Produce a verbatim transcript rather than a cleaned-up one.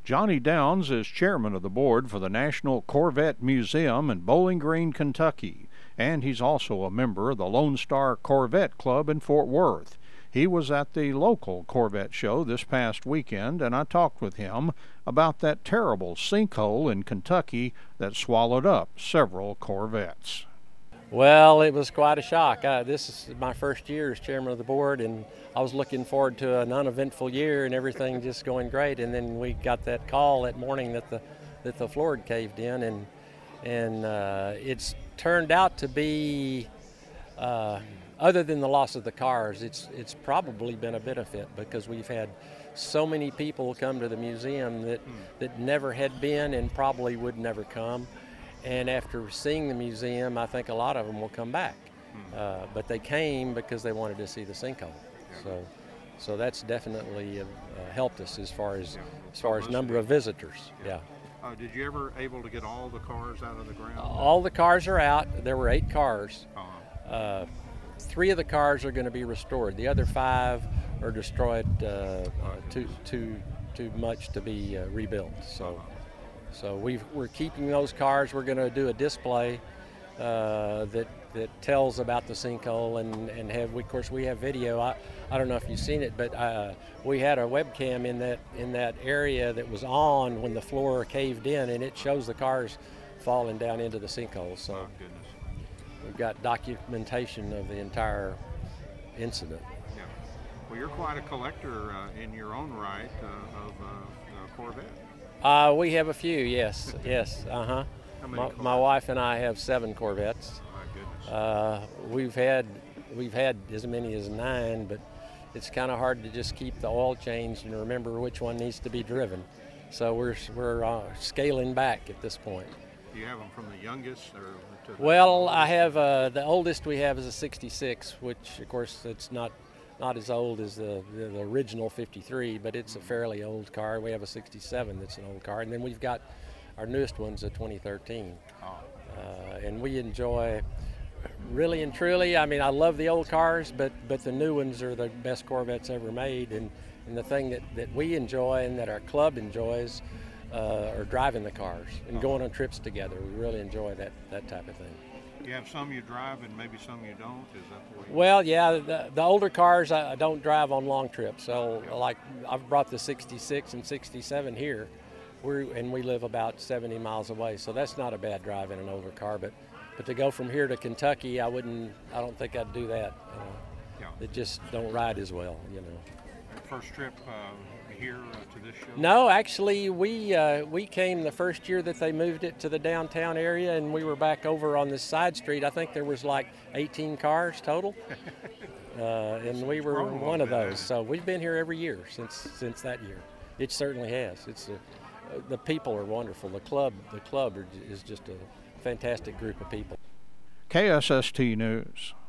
Johnny Downs is chairman of the board for the National Corvette Museum in Bowling Green, Kentucky, and he's also a member of the Lone Star Corvette Club in Fort Worth. He was at the local Corvette show this past weekend, and I talked with him about that terrible sinkhole in Kentucky that swallowed up several Corvettes. Well, it was quite a shock. Uh, this is my first year as chairman of the board, and I was looking forward to an uneventful year and everything just going great. And then we got that call that morning that the that the floor had caved in, and and uh, it's turned out to be, uh, other than the loss of the cars, it's it's probably been a benefit, because we've had so many people come to the museum that that never had been and probably would never come. And after seeing the museum, I think a lot of them will come back. Uh, but they came because they wanted to see the sinkhole. So, so that's definitely uh, uh, helped us as far as as far as number of visitors. Yeah. Uh, did you ever able to get all the cars out of the ground? All the cars are out. There were eight cars. Uh-huh. Uh, three of the cars are going to be restored. The other five are destroyed. Uh, uh, too too too much to be uh, rebuilt. So. So we've, we're keeping those cars. We're going to do a display uh, that that tells about the sinkhole, and, and have, of course, we have video. I, I don't know if you've seen it, but uh, we had a webcam in that in that area that was on when the floor caved in, and it shows the cars falling down into the sinkhole. So oh, goodness. We've got documentation of the entire incident. Yeah. Well, you're quite a collector uh, in your own right uh, of uh, Corvette. Uh, we have a few, yes, yes, uh-huh. How many my, my wife and I have seven Corvettes. Oh, my goodness. Uh, we've had we've had as many as nine, but it's kind of hard to just keep the oil changed and remember which one needs to be driven. So we're we're uh, scaling back at this point. Do you have them from the youngest or to the Well, I have uh, the oldest we have is a sixty-six, which of course it's not. Not as old as the, the, the original fifty-three, but it's a fairly old car. We have a sixty-seven that's an old car. And then we've got our newest one's a twenty thirteen. Oh. Uh, and we enjoy, really and truly, I mean, I love the old cars, but, but the new ones are the best Corvettes ever made. And, and the thing that, that we enjoy and that our club enjoys uh, are driving the cars and going on trips together. We really enjoy that, that type of thing. You have some you drive and maybe some you don't? Is that the way? Well, yeah, the, the older cars I don't drive on long trips. So, like, I've brought the sixty-six and sixty-seven here, we're, and we live about seventy miles away. So that's not a bad drive in an older car. But, but to go from here to Kentucky, I wouldn't. I don't think I'd do that. Uh, Yeah. They just don't ride as well, you know. First trip uh, here uh, to this show? No, actually, we uh, we came the first year that they moved it to the downtown area, and we were back over on this side street. I think there was like eighteen cars total, uh, and we were one of those. So we've been here every year since since that year. It certainly has. It's a, uh, the people are wonderful. The club the club are, is just a fantastic group of people. K S S T News.